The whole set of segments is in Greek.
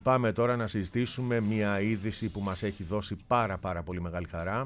Πάμε τώρα να συζητήσουμε μια είδηση που μας έχει δώσει πάρα πολύ μεγάλη χαρά.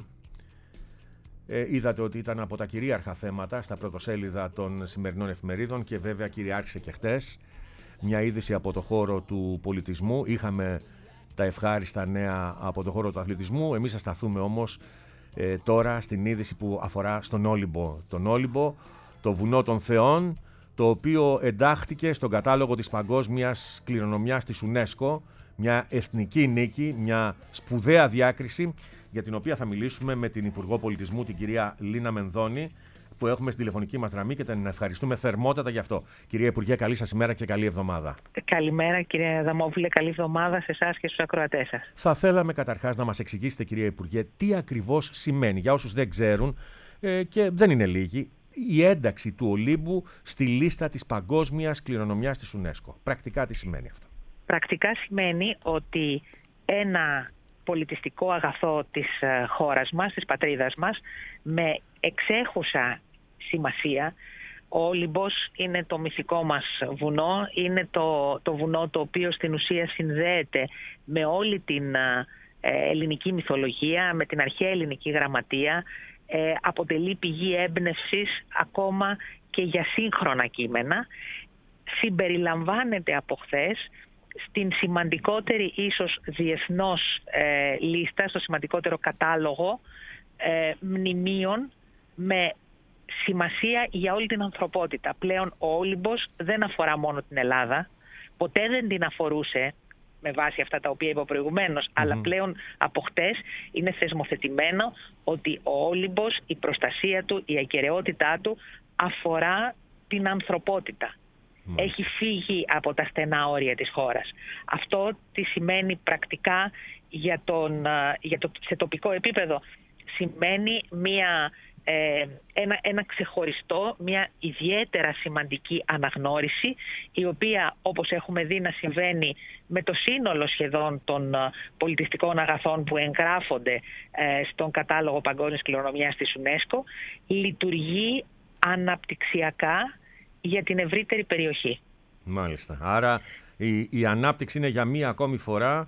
Είδατε ότι ήταν από τα κυρίαρχα θέματα στα πρωτοσέλιδα των σημερινών εφημερίδων και βέβαια κυριάρχησε και χτες. Μια είδηση από το χώρο του πολιτισμού. Είχαμε τα ευχάριστα νέα από το χώρο του αθλητισμού. Εμείς θα σταθούμε όμως τώρα στην είδηση που αφορά στον Όλυμπο. Τον Όλυμπο, το βουνό των θεών, το οποίο εντάχθηκε στον κατάλογο της παγκόσμιας κληρονομιάς της UNESCO, μια εθνική νίκη, μια σπουδαία διάκριση, για την οποία θα μιλήσουμε με την Υπουργό Πολιτισμού, την κυρία Λίνα Μενδώνη, που έχουμε στην τηλεφωνική μας γραμμή και την ευχαριστούμε θερμότατα γι' αυτό. Κυρία Υπουργέ, καλή σας ημέρα και καλή εβδομάδα. Καλημέρα κύριε Αδαμόπουλε, καλή εβδομάδα σε εσάς και στους ακροατές σας. Θα θέλαμε καταρχάς να μας εξηγήσετε, κυρία Υπουργέ, τι ακριβώς σημαίνει, για όσους δεν ξέρουν και δεν είναι λίγοι, η ένταξη του Ολύμπου στη λίστα της παγκόσμιας κληρονομιάς της UNESCO. Πρακτικά τι σημαίνει αυτό? Πρακτικά σημαίνει ότι ένα πολιτιστικό αγαθό της χώρας μας, της πατρίδας μας, με εξέχουσα σημασία. Ο Όλυμπος είναι το μυθικό μας βουνό, είναι το βουνό το οποίο στην ουσία συνδέεται με όλη την ελληνική μυθολογία, με την αρχαία ελληνική γραμματεία, αποτελεί πηγή έμπνευσης ακόμα και για σύγχρονα κείμενα. Συμπεριλαμβάνεται από χθες στην σημαντικότερη ίσως διεθνώς λίστα, στο σημαντικότερο κατάλογο μνημείων με σημασία για όλη την ανθρωπότητα. Πλέον ο Όλυμπος δεν αφορά μόνο την Ελλάδα, ποτέ δεν την αφορούσε με βάση αυτά τα οποία είπα προηγουμένως, αλλά πλέον από χτες είναι θεσμοθετημένο ότι ο Όλυμπος, η προστασία του, η ακεραιότητά του αφορά την ανθρωπότητα. Έχει φύγει από τα στενά όρια της χώρας. Αυτό τι σημαίνει πρακτικά σε τοπικό επίπεδο? Σημαίνει ένα ξεχωριστό, μια ιδιαίτερα σημαντική αναγνώριση, η οποία, όπως έχουμε δει να συμβαίνει με το σύνολο σχεδόν των πολιτιστικών αγαθών που εγγράφονται στον κατάλογο παγκόσμιας κληρονομιάς της UNESCO, λειτουργεί αναπτυξιακά για την ευρύτερη περιοχή. Μάλιστα. Άρα η ανάπτυξη είναι για μία ακόμη φορά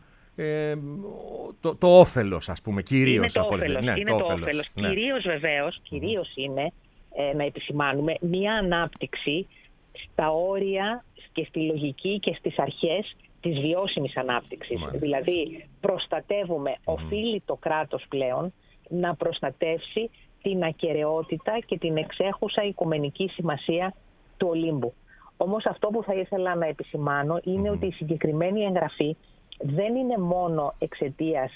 το όφελος, ας πούμε, κυρίως. Είναι το όφελος. Ναι. Κυρίως είναι, να επισημάνουμε, μία ανάπτυξη στα όρια και στη λογική και στις αρχές της βιώσιμης ανάπτυξης. Δηλαδή οφείλει το κράτος πλέον να προστατεύσει την ακεραιότητα και την εξέχουσα οικουμενική σημασία του Ολύμπου. Όμως αυτό που θα ήθελα να επισημάνω είναι ότι η συγκεκριμένη εγγραφή δεν είναι μόνο εξαιτίας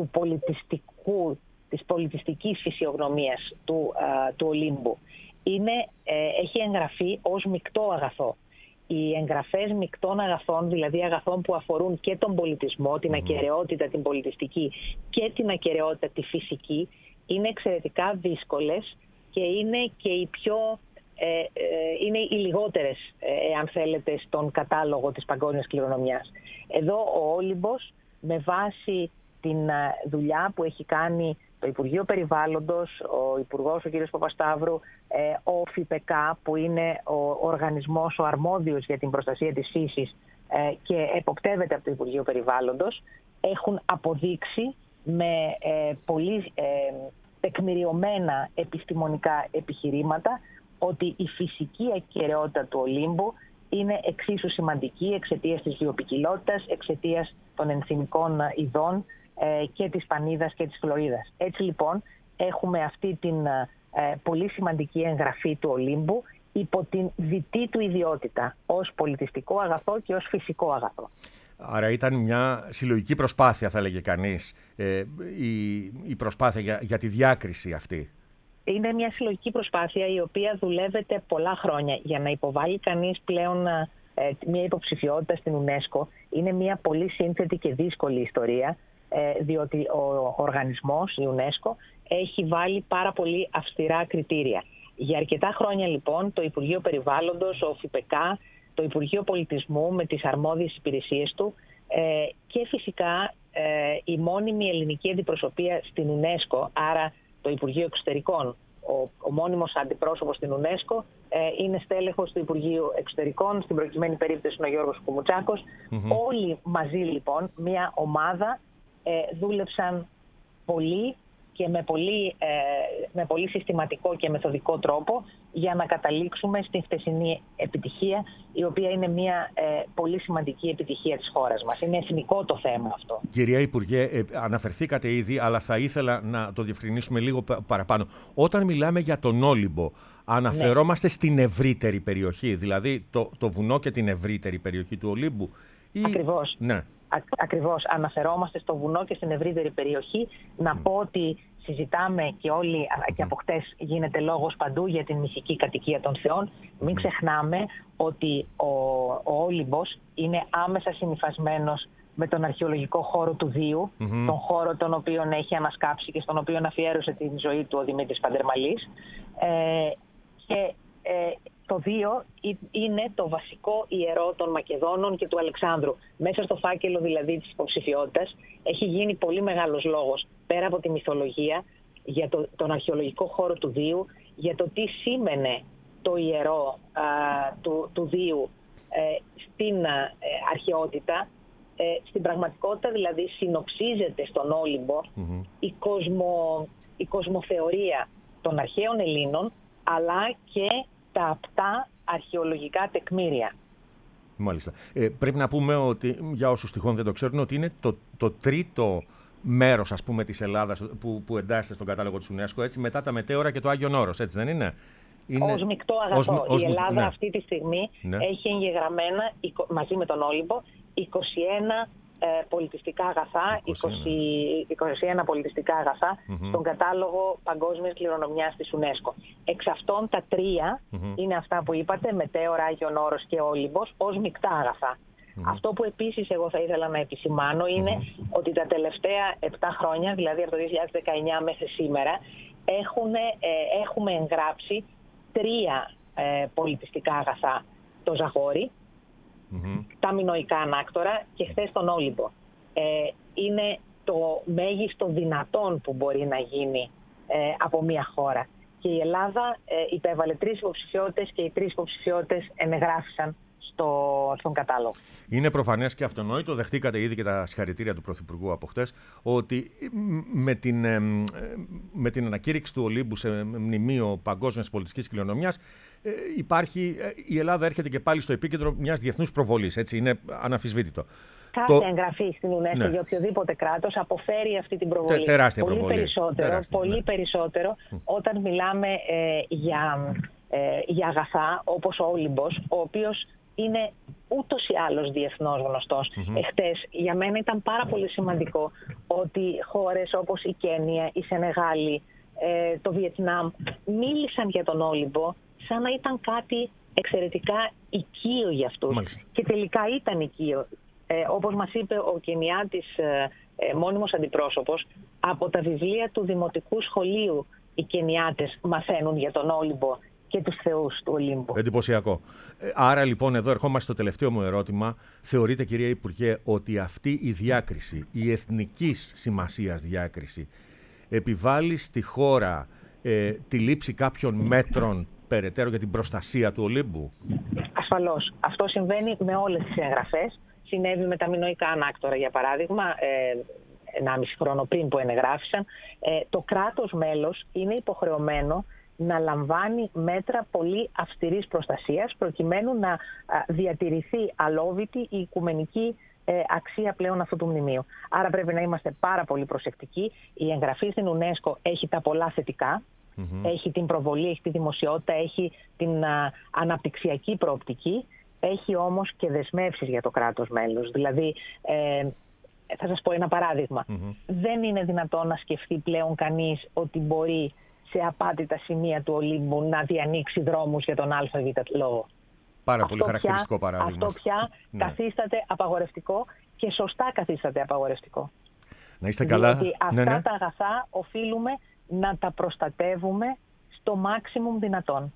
της πολιτιστικής φυσιογνωμίας του Ολύμπου. Έχει εγγραφεί ως μεικτό αγαθό. Οι εγγραφές μεικτών αγαθών, δηλαδή αγαθών που αφορούν και τον πολιτισμό, την ακεραιότητα την πολιτιστική και την ακεραιότητα τη φυσική, είναι εξαιρετικά δύσκολες και είναι και είναι οι λιγότερες, αν θέλετε, στον κατάλογο της παγκόσμιας κληρονομιάς. Εδώ ο Όλυμπος, με βάση την δουλειά που έχει κάνει το Υπουργείο Περιβάλλοντος, ο Υπουργός ο κ. Παπασταύρου, ο ΦΥΠΕΚΑ, που είναι ο οργανισμός, ο αρμόδιος για την προστασία της φύσης και εποπτεύεται από το Υπουργείο Περιβάλλοντος, έχουν αποδείξει με πολύ τεκμηριωμένα επιστημονικά επιχειρήματα ότι η φυσική ακεραιότητα του Ολύμπου είναι εξίσου σημαντική εξαιτίας της βιοποικιλότητας, εξαιτίας των ενθυμικών ειδών και της πανίδας και της φλωρίδας. Έτσι λοιπόν έχουμε αυτή την πολύ σημαντική εγγραφή του Ολύμπου υπό την δυτή του ιδιότητα ως πολιτιστικό αγαθό και ως φυσικό αγαθό. Άρα ήταν μια συλλογική προσπάθεια, θα έλεγε κανείς, η προσπάθεια για τη διάκριση αυτή. Είναι μια συλλογική προσπάθεια η οποία δουλεύεται πολλά χρόνια. Για να υποβάλει κανείς πλέον μια υποψηφιότητα στην UNESCO είναι μια πολύ σύνθετη και δύσκολη ιστορία, διότι ο οργανισμός, η UNESCO, έχει βάλει πάρα πολύ αυστηρά κριτήρια. Για αρκετά χρόνια λοιπόν το Υπουργείο Περιβάλλοντος, ο ΦΥΠΕΚΑ, το Υπουργείο Πολιτισμού με τις αρμόδιες υπηρεσίες του και φυσικά η μόνιμη ελληνική αντιπροσωπεία στην UNESCO, άρα το Υπουργείο Εξωτερικών, ο μόνιμος αντιπρόσωπος στην UNESCO, είναι στέλεχος του Υπουργείου Εξωτερικών, στην προκειμένη περίπτωση είναι ο Γιώργος Κουμουτσάκος. Όλοι μαζί λοιπόν, μια ομάδα, δούλεψαν πολύ και με πολύ συστηματικό και μεθοδικό τρόπο για να καταλήξουμε στην χτεσινή επιτυχία, η οποία είναι μια πολύ σημαντική επιτυχία της χώρας μας. Είναι εθνικό το θέμα αυτό. Κυρία Υπουργέ, αναφερθήκατε ήδη, αλλά θα ήθελα να το διευκρινίσουμε λίγο παραπάνω. Όταν μιλάμε για τον Όλυμπο, αναφερόμαστε στην ευρύτερη περιοχή, δηλαδή το βουνό και την ευρύτερη περιοχή του Ολύμπου? Ακριβώς. Ναι. Ακριβώς, αναφερόμαστε στο βουνό και στην ευρύτερη περιοχή. Να πω ότι συζητάμε και όλοι, και από χτες γίνεται λόγος παντού για την μυθική κατοικία των θεών. Μην ξεχνάμε ότι ο Όλυμπος είναι άμεσα συνυφασμένος με τον αρχαιολογικό χώρο του Δίου, τον χώρο τον οποίο έχει ανασκάψει και στον οποίο αφιέρωσε τη ζωή του ο Δημήτρης Πανδερμαλής. Το Δίο είναι το βασικό ιερό των Μακεδόνων και του Αλεξάνδρου. Μέσα στο φάκελο δηλαδή της υποψηφιότητας έχει γίνει πολύ μεγάλος λόγος, πέρα από τη μυθολογία, για τον αρχαιολογικό χώρο του Δίου, για το τι σήμαινε το ιερό του Δίου στην αρχαιότητα. Στην πραγματικότητα δηλαδή συνοψίζεται στον Όλυμπο η κοσμοθεωρία των αρχαίων Ελλήνων, αλλά και τα απτά αρχαιολογικά τεκμήρια. Μάλιστα. Πρέπει να πούμε ότι, για όσους τυχόν δεν το ξέρουν, ότι είναι το τρίτο μέρος, ας πούμε, της Ελλάδας που εντάσσεται στον κατάλογο της UNESCO, έτσι, μετά τα Μετέωρα και το Άγιον Όρος, έτσι δεν είναι? Ως μεικτό αγαθό. Η Ελλάδα αυτή τη στιγμή έχει εγγεγραμμένα, μαζί με τον Όλυμπο, 21 πολιτιστικά αγαθά, 21 πολιτιστικά αγαθά στον κατάλογο παγκόσμιας κληρονομιάς της UNESCO. Εξ αυτών τα 3 είναι αυτά που είπατε, Μετέωρα, Άγιον Όρος και Όλυμπος, ως μεικτά αγαθά. Αυτό που επίσης εγώ θα ήθελα να επισημάνω είναι ότι τα τελευταία 7 χρόνια, δηλαδή από το 2019 μέχρι σήμερα, έχουμε εγγράψει 3 πολιτιστικά αγαθά. Το Ζαγόρι, τα μινωικά ανάκτορα και χθες τον Όλυμπο. Είναι το μέγιστο δυνατόν που μπορεί να γίνει από μια χώρα. Και η Ελλάδα υπέβαλε 3 υποψηφιότητες και οι 3 υποψηφιότητες ενεγράφησαν στον κατάλογο. Είναι προφανές και αυτονόητο, δεχτήκατε ήδη και τα συγχαρητήρια του Πρωθυπουργού από χτες, ότι με την ανακήρυξη του Ολύμπου σε μνημείο παγκόσμιας πολιτιστικής κληρονομιάς η Ελλάδα έρχεται και πάλι στο επίκεντρο μιας διεθνούς προβολής, έτσι, είναι αναμφισβήτητο. Κάθε εγγραφή στην UNESCO για οποιοδήποτε κράτος αποφέρει αυτή την προβολή. Τεράστια πολύ προβολή. Πολύ περισσότερο όταν μιλάμε για αγαθά όπως ο Όλυμπος, ο οποίος είναι ούτως ή άλλως διεθνώς γνωστός. Εχθές για μένα ήταν πάρα πολύ σημαντικό ότι χώρες όπως η Κένια, η Σενεγάλη, το Βιετνάμ μίλησαν για τον Όλυμπο σαν να ήταν κάτι εξαιρετικά οικείο για αυτούς. Μάλιστα. Και τελικά ήταν οικείο. Όπως μας είπε ο Κενιάτης μόνιμος αντιπρόσωπος, από τα βιβλία του Δημοτικού Σχολείου οι Κενιάτες μαθαίνουν για τον Όλυμπο και τους θεούς του Ολύμπου. Εντυπωσιακό. Άρα λοιπόν εδώ ερχόμαστε στο τελευταίο μου ερώτημα. Θεωρείτε, κυρία Υπουργέ, ότι αυτή η διάκριση, η εθνικής σημασίας διάκριση, επιβάλλει στη χώρα τη λήψη κάποιων μέτρων περαιτέρω για την προστασία του Ολύμπου? Ασφαλώς. Αυτό συμβαίνει με όλες τις εγγραφές. Συνέβη με τα μινωικά ανάκτορα, για παράδειγμα, 1,5 χρόνο πριν που ενεγράφησαν. Το κράτος μέλος είναι υποχρεωμένο να λαμβάνει μέτρα πολύ αυστηρής προστασίας προκειμένου να διατηρηθεί αλόβητη η οικουμενική αξία πλέον αυτού του μνημείου. Άρα πρέπει να είμαστε πάρα πολύ προσεκτικοί. Η εγγραφή στην UNESCO έχει τα πολλά θετικά. Έχει την προβολή, έχει τη δημοσιότητα, έχει την αναπτυξιακή προοπτική. Έχει όμως και δεσμεύσεις για το κράτος μέλος. Δηλαδή, θα σας πω ένα παράδειγμα. Δεν είναι δυνατόν να σκεφτεί πλέον κανείς ότι μπορεί σε απάτητα σημεία του Ολύμπου να διανοίξει δρόμους για τον ΑΒ λόγο. Πάρα πολύ χαρακτηριστικό παράδειγμα. Αυτό πια καθίσταται απαγορευτικό και σωστά καθίσταται απαγορευτικό. Να είστε καλά. Διότι αυτά τα αγαθά οφείλουμε να τα προστατεύουμε στο maximum δυνατόν.